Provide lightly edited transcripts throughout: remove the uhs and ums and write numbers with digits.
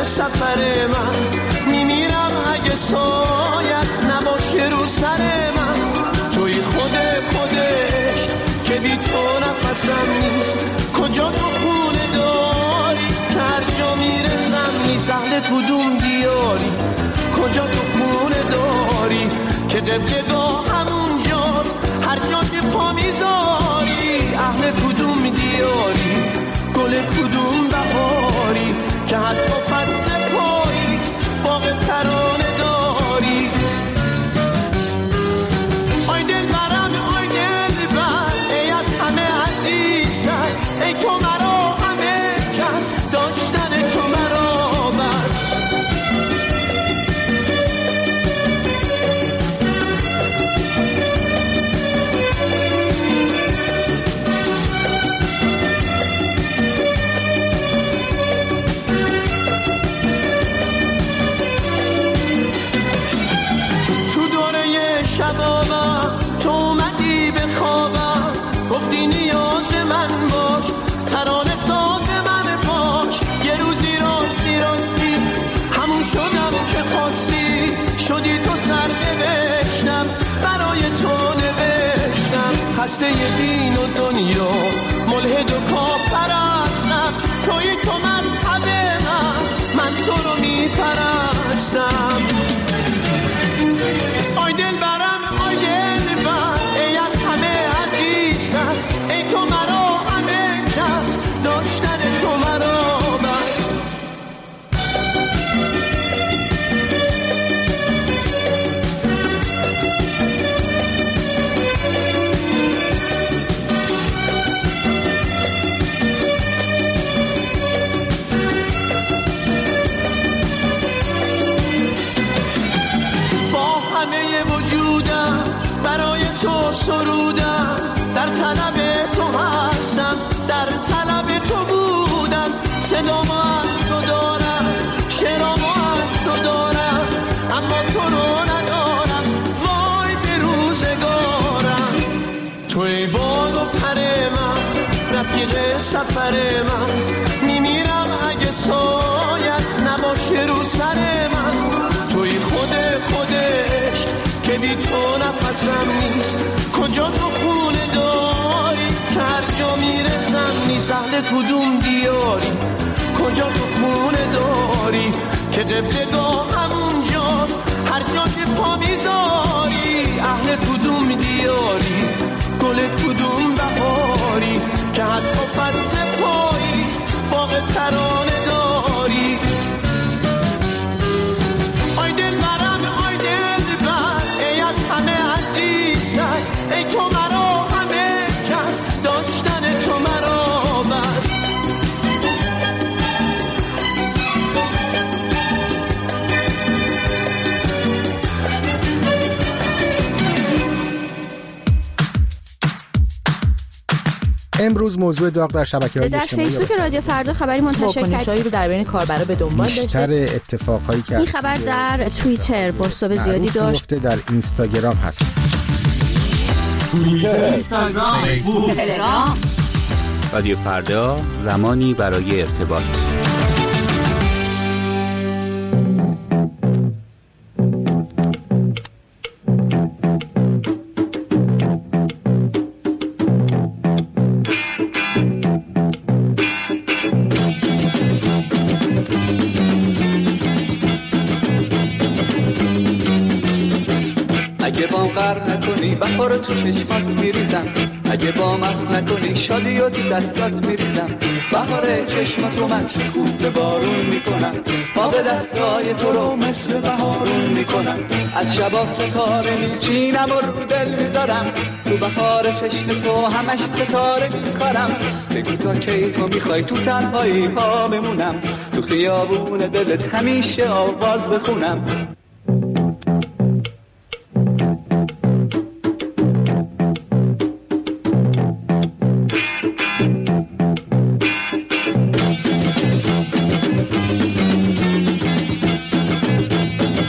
سفر من، میمیرم اگه سایت نباشه رو سر من. توی خودش که بی تو نفسم نیست، کجا تو خونه داری که هر جا میرسم نیست. اهل کدوم دیاری، کجا تو خونه داری که قبلگاه همونجاست هر جا که پا میذاری. اهل کدوم دیاری، گل کدوم بهاری که حتی فصل پاییز باغ ترانه داری. آی دل برم آی دل بر، ای از همه عزیزتر، ای تو مرا همه کس، داشتن تو مرا بس. شبابم تو اومدی به خوابم، گفتی نیاز من باش، ترانه ساز من باش. یه روزی راستی همون شدم که خواستی، شدی تو سرنوشتم برای تو نوشتم. خسته دین و دنیا ملحد و کافرستم، توی تو مذهب من تو رو میپرستم. آی دل برم آی دل بر، ای از همه عزیزتر، ای تو مرا همه کس، داشتن تو مرا بس. برای تو سرودم، در طلب تو هستم، در طلب تو بودم. صدامو از تو دارم، شعرامو از تو دارم، اما تو رو ندارم، وای به روزگارم. توی باد و پر من، رفیق سفر من، میمیرم اگه سایت نباشه رو سر من. توی خودش که بی تو نفسم نیست، کجا تو خونه داری که هر جا میرسم نیست. اهل کدوم دیاری، کجا تو خونه داری که قبلگاه همونجاست هر جا که پا میذاری. اهل کدوم دیاری، گل کدوم بهاری که حتی فصل پاییز باغ ترانه داری. آی دل برم آی دل بر، ای از همه عزیزتر، ای تو مرا همه کس، داشتن تو مرا بس. امروز موضوع داغ در شبکه‌های اجتماعی در فیسبوک رادیو فردا خبری منتشر کرد رو در بین کاربرا به دنبال داشته. بیشتر اتفاقایی که این خبر در توییتر بازتاب زیادی داشت، در اینستاگرام هست، توییتر، اینستاگرام، فیسبوک، تلگرام. رادیو فردا، زمانی برای ارتباط. اگه با غر نکنی بخار تو چشمات میریزم، اگه با مخ نکنی شادی و تو دستات میریزم. بهار چشماتو من شکوفه بارون میکنم، باغ دستای تو رو مثل بهارون میکنم. از شبا ستاره میچینم و رو دل میذارم، تو بهار چشم تو همش ستاره میکارم. بگو تا کی تو میخوای تو تنهایی ها بمونم، تو خیابون دلت همیشه آواز بخونم.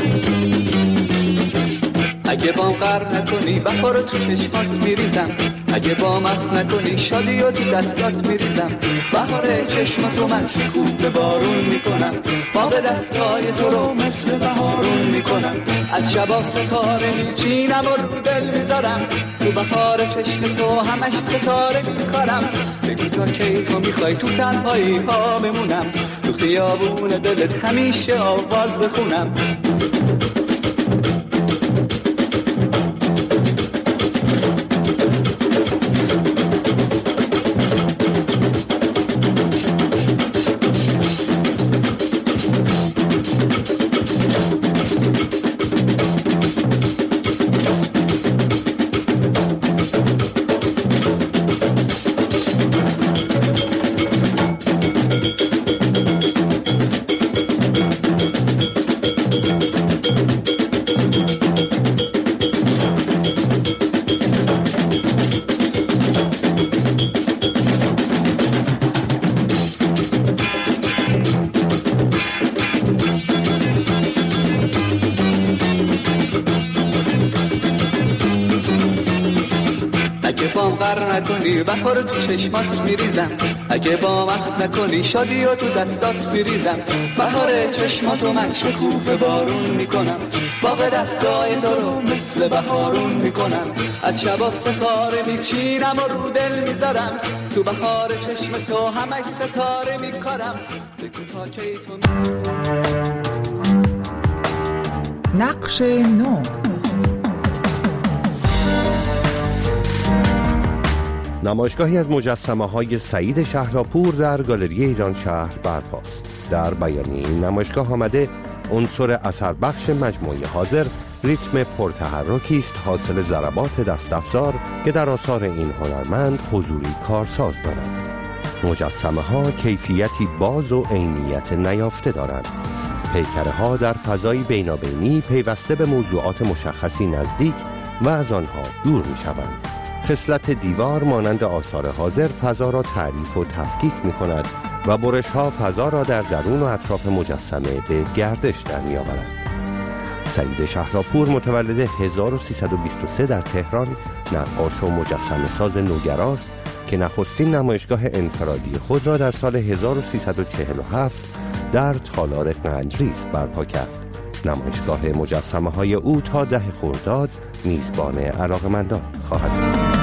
اگه بام قر نکنی بخار تو چشمات میریزم، اگه با مخ نکنی شادی و تو دستات میریزم بهار چشماتو من شکوفه بارون میکنم باغ دستای تو رو مثل بهارون میکنم از شبا ستاره میچینم و رو دل میذارم تو بهار چشم تو همش ستاره میکارم بگو تا کی تو میخوای تو تنهایی ها بمونم تو خیابون دلت همیشه آواز بخونم نکنی بهار تو چشمات میریزم اگه با مخ نکنی شادی و تو دستات میریزم بهار چشماتو من شکوفه بارون میکنم باغ دستای تو رو مثل بهارون میکنم از شبا ستاره میچینم و رو دل میذارم تو بهار چشم تو همش ستاره میکارم بگو تا کی تو نقش نو. نمایشگاهی از مجسمه‌های سعید شهراپور در گالری ایران شهر برپاست. در بیانیه این نمایشگاه آمده عنصر اثربخش مجموعه حاضر ریتم پرتحرکی است حاصل ضربات دست افزار که در آثار این هنرمند حضوری کارساز دارد. مجسمه‌ها کیفیتی باز و عینیت نیافته دارند. پیکره‌ها در فضای بینابینی پیوسته به موضوعات مشخصی نزدیک و از آنها دور می‌شوند. خصلت دیوار مانند آثار حاضر فضا را تعریف و تفکیک می کند و برش‌ها فضا را در درون و اطراف مجسمه به گردش در می آورد. سعید شهراپور متولد 1323 در تهران نقاش و مجسمه ساز نوگراست که نخستین نمایشگاه انفرادی خود را در سال 1347 در تالار قندریز برپا کرد. نمایشگاه مجسمه‌های او تا 10 خرداد میزبان علاقه‌مندان خواهد بود.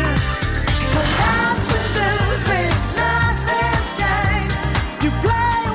You play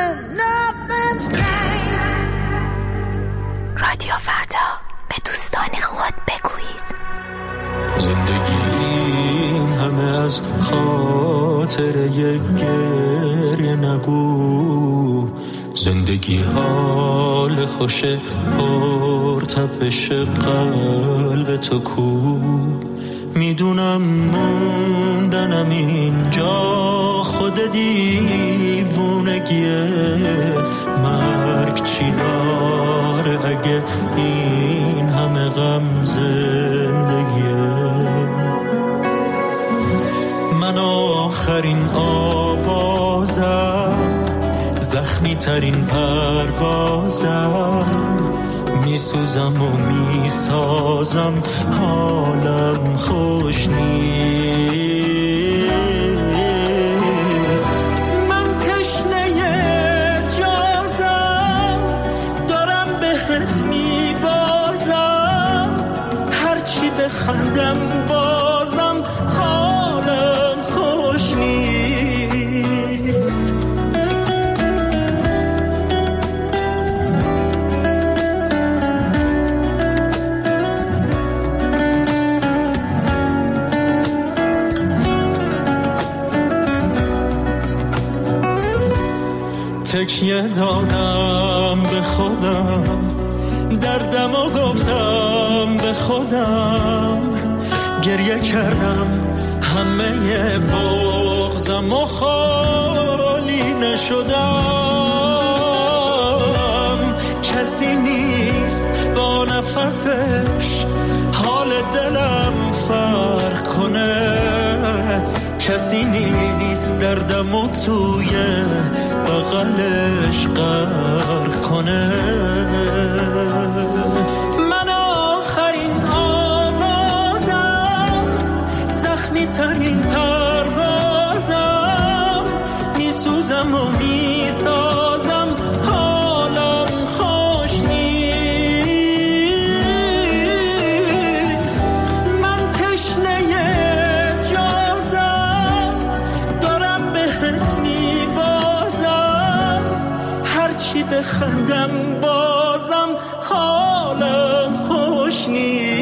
رادیو فردا، به دوستان خود بگویید. زندگی این همه از خاطر یک گریه نگو. زندگی حال خوش پرتپش قلب تو کو. میدونم موندنم اینجا خود دیوونگیه. مرگ چی داره اگه این همه غم زندگیه. من آخرین آوازم، زخمی ترین پروازم، میسوزم و میسازم، حالم خوش نیست. من تشنه جازم، دارم بهت میبازم، هرچی بخندم بازم حالم خوش نیست. تکیه دادم به خودم، دردم و گفتم به خودم، گریه کردم همه بغضم و خالی نشدم. کسی نیست با نفسش حال دلم فرق کنه. کسی نیست دردمو توی بغلش غرق کنه. من آخرین آوازم، زخمی ترین پروازم، میسوزم و میسازم، حالم خوش نیست. من تشنه جازم، دارم بهت میبازم، هرچی بخندم بازم حالم خوش نیست.